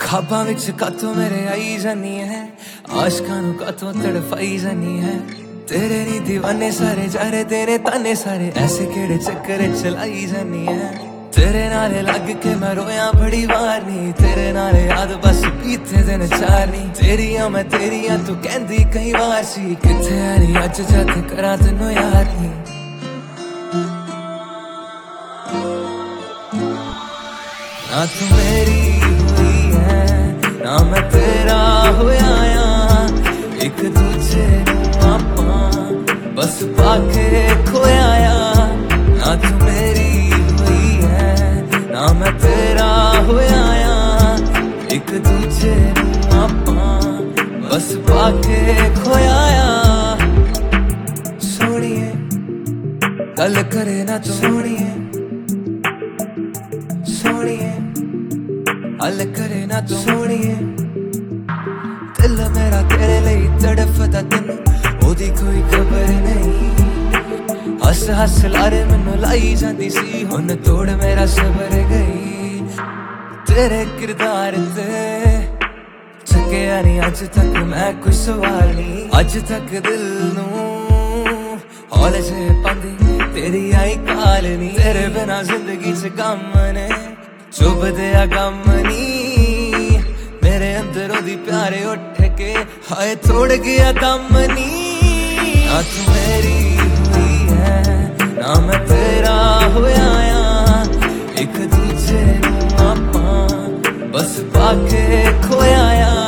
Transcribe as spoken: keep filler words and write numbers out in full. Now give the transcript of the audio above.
खाबा विच कातों मेरे आई जानी है, आशकां नूं कातों तड़फाई जानी है। तेरे नी दीवाने सारे जारे तेरे ताने सारे, ऐसे केड़े चक्कर चलाई जानी है। तेरे नाले लग के मैं रोया बड़ी बार नी, तेरे नाले याद बस बीते दिन चार नी। तेरिया मैं तेरिया तू कहंदी कई बार सी, किथे यारी अज जद करा तैनूं यार नी। ना तू मेरी हुई है ना मैं तेरा होया या, एक दूजे नूं आपां बस पाके खोया या। ना तू मेरी हुई है ना मैं तेरा होया या, एक दूजे नूं आपां बस पाके खोया या। सोनिए गल करे ना तू, सोनिए सोनिए हल करे ना तू, सोनिए दिल मेरा तेरे लिए तड़फदा तेनू ओदी कोई खबर नहीं। हस हस लारे मैनू लाई जांदी सी, हुन तोड़ मेरा सबर गई। तेरे किरदार ते चक्किया नहीं अज तक मैं कोई सवाल नहीं, अज तक दिल नू हौले से पांदी तेरी आई काल नी। तेरे बिना जिंदगी च गम ने चुभ दिया गम नी, मेरे अंदर ओदी प्यारे उठ के हाय तोड़ गया दम नी। ना तू मेरी हुई है ना मैं तेरा होया या, एक दूजे नूं आपां बस पाके खोया या।